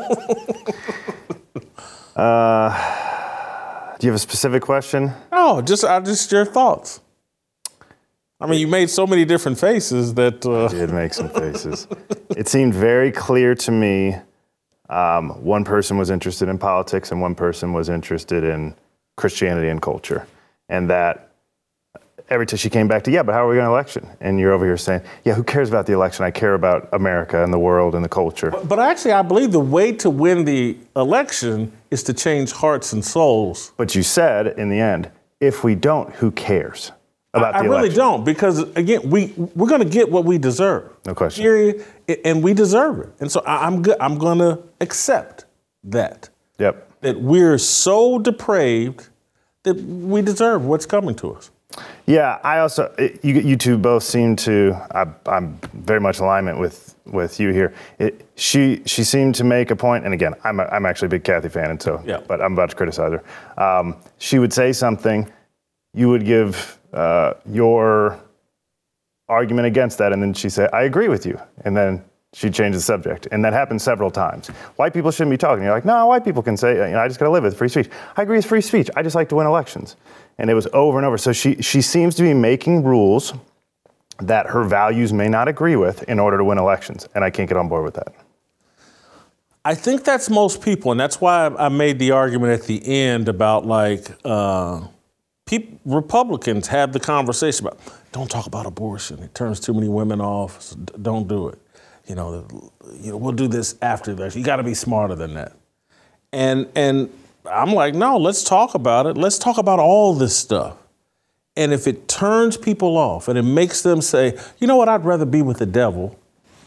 [SPEAKER 5] uh, do you have a specific question?
[SPEAKER 2] No, just uh, just your thoughts. I mean, you made so many different faces that... Uh...
[SPEAKER 5] I did make some faces. It seemed very clear to me um, one person was interested in politics and one person was interested in Christianity and culture. And that every time she came back to, yeah, but how are we going to election? And you're over here saying, yeah, who cares about the election? I care about America and the world and the culture.
[SPEAKER 2] But, but actually, I believe the way to win the election is to change hearts and souls.
[SPEAKER 5] But you said, in the end, if we don't, who cares about
[SPEAKER 2] I,
[SPEAKER 5] the
[SPEAKER 2] I
[SPEAKER 5] election?
[SPEAKER 2] really don't, because, again, we, we're going to get what we deserve.
[SPEAKER 5] No question.
[SPEAKER 2] Period. And we deserve it. And so I, I'm good. I'm going to accept that.
[SPEAKER 5] Yep.
[SPEAKER 2] That we're so depraved that we deserve what's coming to us.
[SPEAKER 5] Yeah, I also, you, you two both seem to, I, I'm very much in alignment with, with you here. It, she she seemed to make a point, and again, I'm, a, I'm actually a big Kathy fan, and so,
[SPEAKER 2] yeah.
[SPEAKER 5] but I'm about to criticize her. Um, she would say something, you would give uh, your argument against that, and then she'd say, I agree with you, and then she'd change the subject, and that happened several times. White people shouldn't be talking. You're like, no, white people can say, you know, I just got to live with free speech. I agree with free speech. I just like to win elections. And it was over and over. So she she seems to be making rules that her values may not agree with in order to win elections. And I can't get on board with that.
[SPEAKER 2] I think that's most people. And that's why I made the argument at the end about, like, uh, people, Republicans have the conversation about, don't talk about abortion. It turns too many women off. So don't do it. You know, you know, we'll do this after this. You got to be smarter than that. And and I'm like, no, let's talk about it. Let's talk about all this stuff. And if it turns people off and it makes them say, you know what, I'd rather be with the devil,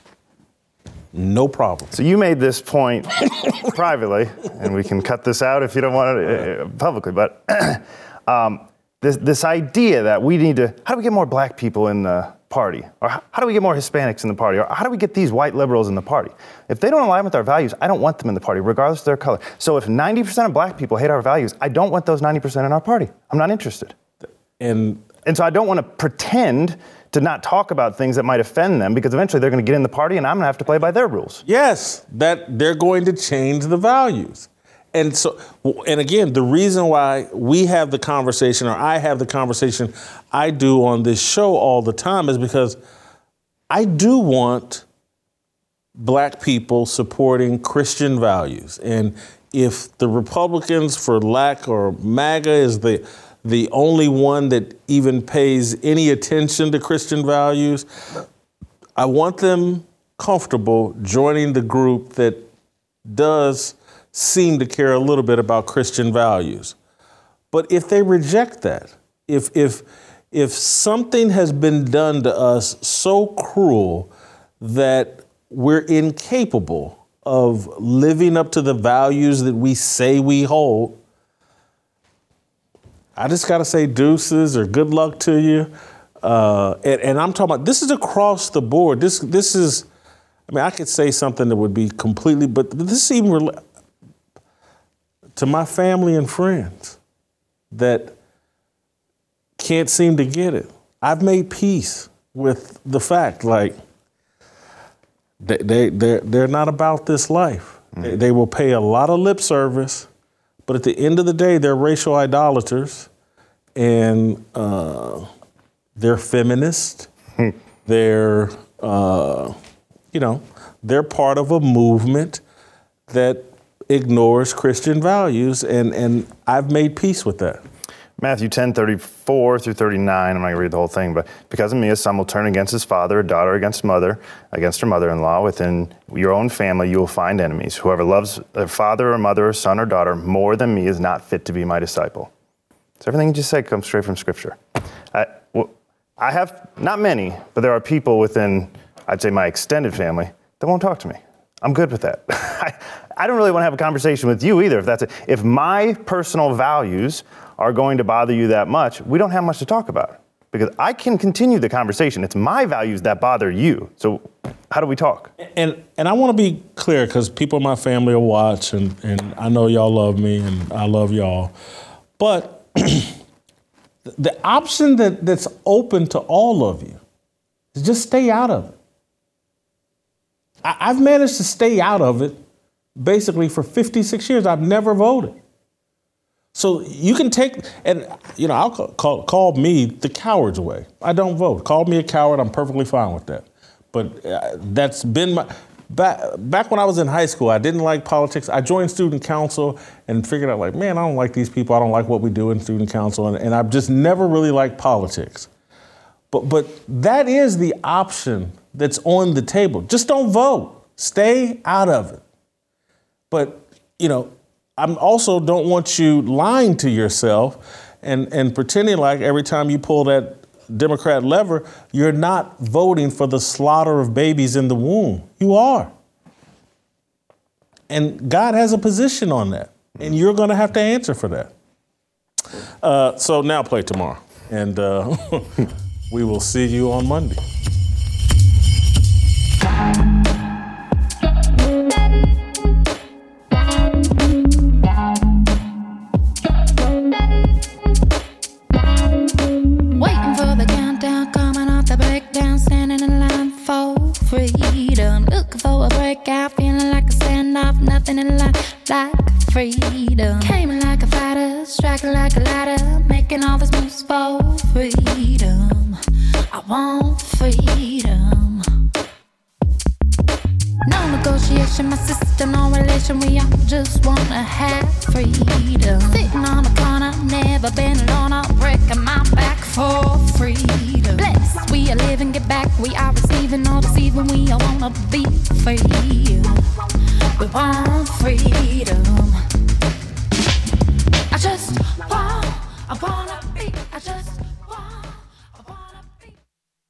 [SPEAKER 2] no problem.
[SPEAKER 5] So you made this point privately, and we can cut this out if you don't want it uh, publicly, but um, this, this idea that we need to, how do we get more black people in the party? Or how, how do we get more Hispanics in the party? Or how do we get these white liberals in the party? If they don't align with our values, I don't want them in the party, regardless of their color. So if ninety percent of black people hate our values, I don't want those ninety percent in our party. I'm not interested.
[SPEAKER 2] And
[SPEAKER 5] and so I don't want to pretend to not talk about things that might offend them, because eventually they're going to get in the party and I'm going to have to play by their rules.
[SPEAKER 2] Yes, that they're going to change the values. And so, and again, the reason why we have the conversation, or I have the conversation I do on this show all the time, is because I do want black people supporting Christian values. And if the Republicans, for lack, or MAGA is the the only one that even pays any attention to Christian values, I want them comfortable joining the group that does seem to care a little bit about Christian values. But if they reject that, if if if something has been done to us so cruel that we're incapable of living up to the values that we say we hold, I just got to say deuces or good luck to you. Uh, and, and I'm talking about, this is across the board. This this is, I mean, I could say something that would be completely, but this is even rela- to my family and friends that can't seem to get it. I've made peace with the fact, like, they, they, they're, they're not about this life. Mm-hmm. They, they will pay a lot of lip service, but at the end of the day, they're racial idolaters, and uh, they're feminist. they're, uh, you know, they're part of a movement that ignores Christian values, and, and I've made peace with that.
[SPEAKER 5] Matthew ten, thirty-four through thirty-nine, I'm not going to read the whole thing, but because of me, a son will turn against his father, a daughter against mother, against her mother-in-law. Within your own family, you will find enemies. Whoever loves their father or mother or son or daughter more than me is not fit to be my disciple. So everything you just said comes straight from Scripture. I, well, I have, not many, but there are people within, I'd say, my extended family that won't talk to me. I'm good with that. I, I don't really want to have a conversation with you either, if that's it. If my personal values are going to bother you that much, we don't have much to talk about. Because I can continue the conversation. It's my values that bother you. So how do we talk?
[SPEAKER 2] And and I want to be clear, because people in my family will watch, and, and I know y'all love me, and I love y'all. But the option that, that's open to all of you is just stay out of it. I, I've managed to stay out of it basically for fifty-six years. I've never voted. So you can take, and you know, I'll call, call, call me the coward's way. I don't vote. Call me a coward. I'm perfectly fine with that. But uh, that's been my, back, back when I was in high school, I didn't like politics. I joined student council and figured out, like, man, I don't like these people. I don't like what we do in student council. And, and I've just never really liked politics. But, but that is the option that's on the table. Just don't vote. Stay out of it. But, you know, I also don't want you lying to yourself and, and pretending like every time you pull that Democrat lever, you're not voting for the slaughter of babies in the womb. You are. And God has a position on that, and you're going to have to answer for that. Uh, so now play tomorrow, and uh, we will see you on Monday.
[SPEAKER 7] Freedom, looking for a breakout, feeling like a standoff, nothing in life like freedom. Came like a fighter, striking like a ladder, making all these moves for freedom. I want freedom. No negotiation, my sister, no relation, we all just wanna have freedom. Sitting on the corner, never been alone, I'm breaking my back for freedom. Blessed, we are living, get back, we are receiving, all deceiving, we all wanna be free. We want freedom.